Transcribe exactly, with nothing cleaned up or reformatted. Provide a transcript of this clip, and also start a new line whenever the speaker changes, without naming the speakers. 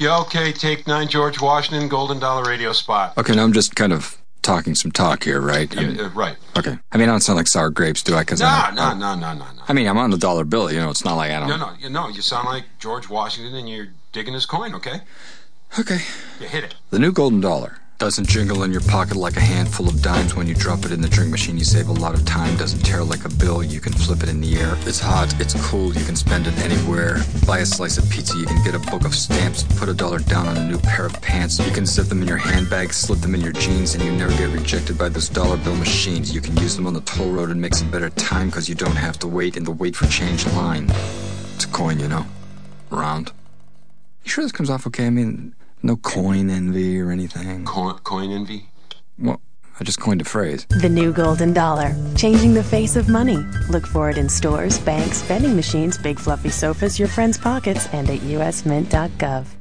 Yeah, okay, take nine, George Washington, Golden Dollar radio spot.
Okay, now I'm just kind of talking some talk here, right?
Yeah,
I mean,
uh, right.
Okay. I mean, I don't sound like sour grapes, do I? Cause
No,
I'm,
no, no, no, no, no.
I mean, I'm on the dollar bill, you know, it's not like I don't...
No, no, you know, you sound like George Washington and you're digging his coin, okay?
Okay.
You hit it.
The new golden dollar doesn't jingle in your pocket like a handful of dimes when you drop it in the drink machine. You save a lot of time. Doesn't tear like a bill. You can flip it in the air. It's hot. It's cool. You can spend it anywhere. Buy a slice of pizza. You can get a book of stamps. Put a dollar down on a new pair of pants. You can zip them in your handbag, slip them in your jeans, and you never get rejected by those dollar bill machines. You can use them on the toll road and make some better time because you don't have to wait in the wait for change line. It's a coin, you know. Round. You sure this comes off okay? I mean, no coin envy or anything.
Coin, coin envy?
Well, I just coined a phrase.
The new golden dollar, changing the face of money. Look for it in stores, banks, vending machines, big fluffy sofas, your friends' pockets, and at U S mint dot gov.